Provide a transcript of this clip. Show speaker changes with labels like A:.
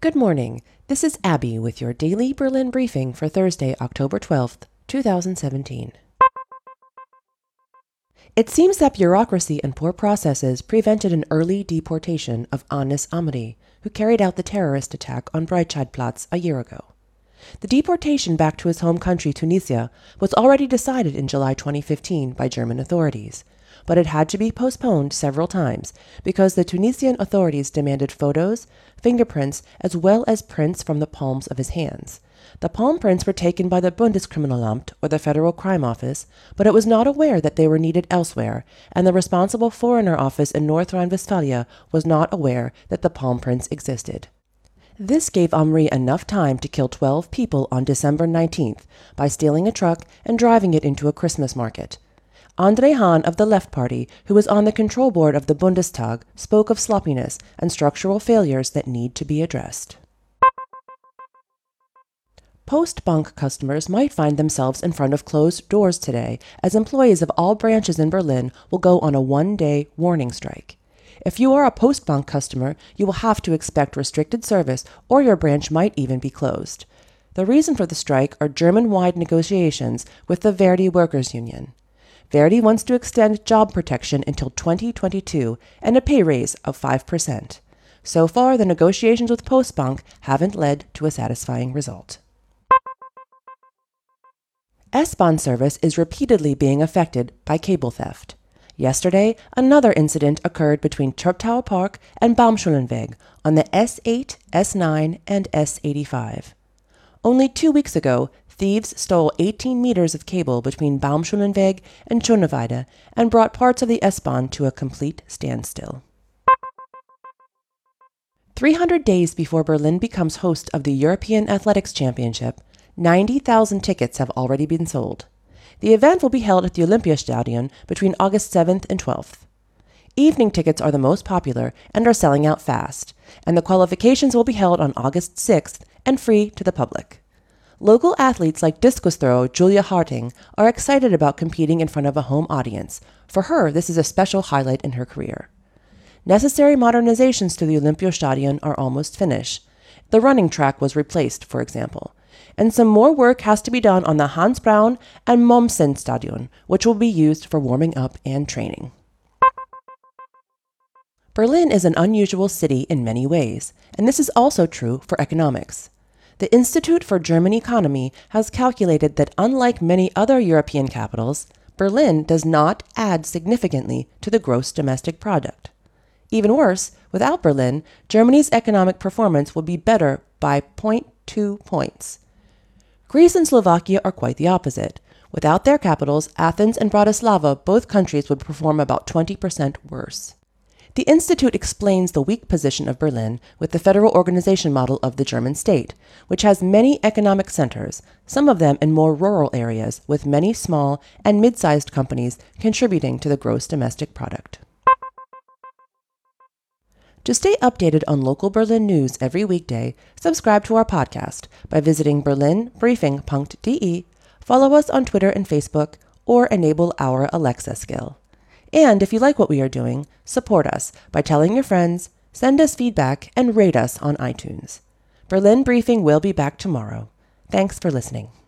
A: Good morning. This is Abby with your daily Berlin briefing for Thursday, October 12th, 2017. It seems that bureaucracy and poor processes prevented an early deportation of Anis Amri, who carried out the terrorist attack on Breitscheidplatz a year ago. The deportation back to his home country, Tunisia, was already decided in July 2015 by German authorities, but it had to be postponed several times because the Tunisian authorities demanded photos, fingerprints, as well as prints from the palms of his hands. The palm prints were taken by the Bundeskriminalamt, or the Federal Crime Office, but it was not aware that they were needed elsewhere, and the responsible foreigner office in North Rhine-Westphalia was not aware that the palm prints existed. This gave Amri enough time to kill 12 people on December 19th by stealing a truck and driving it into a Christmas market. André Hahn of the Left Party, who was on the control board of the Bundestag, spoke of sloppiness and structural failures that need to be addressed. Postbank customers might find themselves in front of closed doors today, as employees of all branches in Berlin will go on a one-day warning strike. If you are a Postbank customer, you will have to expect restricted service, or your branch might even be closed. The reason for the strike are German-wide negotiations with the Verdi Workers' Union. Verdi wants to extend job protection until 2022 and a pay raise of 5%. So far, the negotiations with Postbank haven't led to a satisfying result. S-Bahn service is repeatedly being affected by cable theft. Yesterday, another incident occurred between Treptower Park and Baumschulenweg on the S8, S9, and S85. Only 2 weeks ago, thieves stole 18 meters of cable between Baumschulenweg and Schöneweide and brought parts of the S-Bahn to a complete standstill. 300 days before Berlin becomes host of the European Athletics Championship, 90,000 tickets have already been sold. The event will be held at the Olympiastadion between August 7th and 12th. Evening tickets are the most popular and are selling out fast, and the qualifications will be held on August 6th and free to the public. Local athletes like discus thrower Julia Harting are excited about competing in front of a home audience. For her, this is a special highlight in her career. Necessary modernizations to the Olympiastadion are almost finished. The running track was replaced, for example. And some more work has to be done on the Hans Braun and Mommsen Stadion, which will be used for warming up and training. Berlin is an unusual city in many ways, and this is also true for economics. The Institute for German Economy has calculated that unlike many other European capitals, Berlin does not add significantly to the gross domestic product. Even worse, without Berlin, Germany's economic performance would be better by 0.2 points. Greece and Slovakia are quite the opposite. Without their capitals, Athens and Bratislava, both countries would perform about 20% worse. The Institute explains the weak position of Berlin with the federal organization model of the German state, which has many economic centers, some of them in more rural areas, with many small and mid-sized companies contributing to the gross domestic product. To stay updated on local Berlin news every weekday, subscribe to our podcast by visiting berlinbriefing.de, follow us on Twitter and Facebook, or enable our Alexa skill. And if you like what we are doing, support us by telling your friends, send us feedback, and rate us on iTunes. Berlin Briefing will be back tomorrow. Thanks for listening.